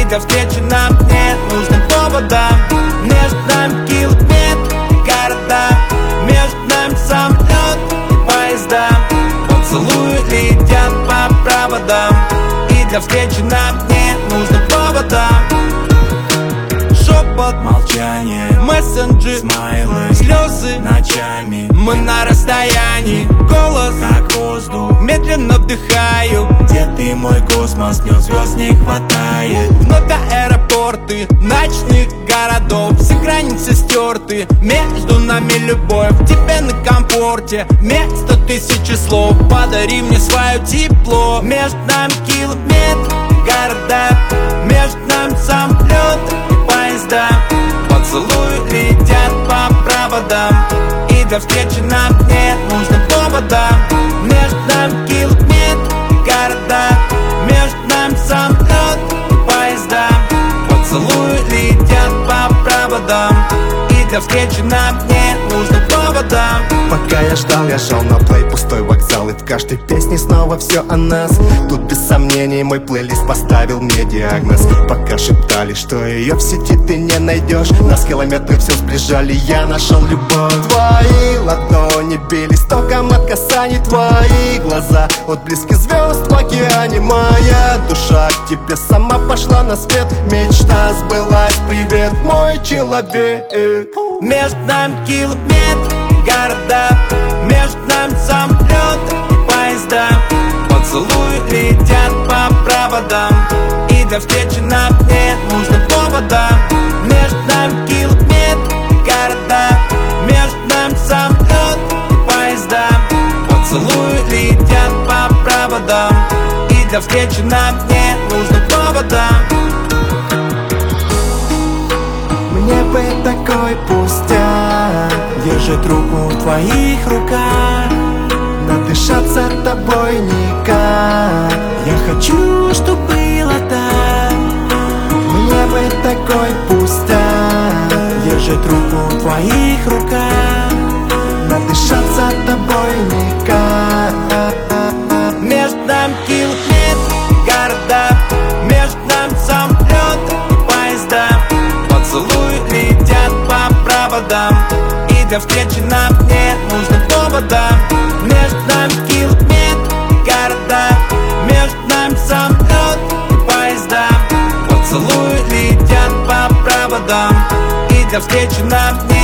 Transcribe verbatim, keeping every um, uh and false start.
для встречи нам нет нужных повода. Между нами километр и города, между нами самолет и поезда. Поцелуи летят по проводам, и для встречи нам нет нужных повода. Шепот, молчание, мессенджи, смайлы, слезы ночами. Мы на расстоянии, голос как воздух, медленно вдыхаю. Где ты, мой космос, днем звезд не хватает. Вновь аэропорты ночных городов, все границы стерты, между нами любовь. Тебе на комфорте вместо тысячи слов. Подари мне свое тепло. Между нами километр города, между нами самолет и поезда. Поцелуи летят по проводам, и для встречи нам нет нужных повода. Между нами километр города, между нами самолет и поезда. Поцелуи летят по проводам, и для встречи нам нет нужных повода. Пока я ждал, я шел на плей, пустой вокзал, и в каждой песне снова все о нас. Тут без сомнений мой плейлист поставил мне диагноз. Пока шептали, что ее в сети ты не найдешь, нас километры все сближали, я нашел любовь. Твои ладони бились током от касаний, твои глаза отблески звезд в океане. Моя душа к тебе сама пошла на свет, мечта сбылась, привет, мой человек. Между нами километр города, между нами самолет и поезда. Поцелуи летят по проводам, и для встречи нам нет нужных повода. Между нами километр города, между нами самолет и поезда. Поцелуи летят по проводам, и для встречи нам нет нужных повода. Мне бы такой пустяк держать руку в твоих руках, надышаться тобой никак. Я хочу, чтоб было так. Мне бы такой пустяк держать руку в твоих руках, надышаться тобой никак. Между нами километр города, между нами самолет и поезда. Поцелуи летят по проводам, и для встречи нам нет нужных повода. Между нами километр города, между нами самолет и поезда. Поцелуи летят по проводам, и для встречи нам нет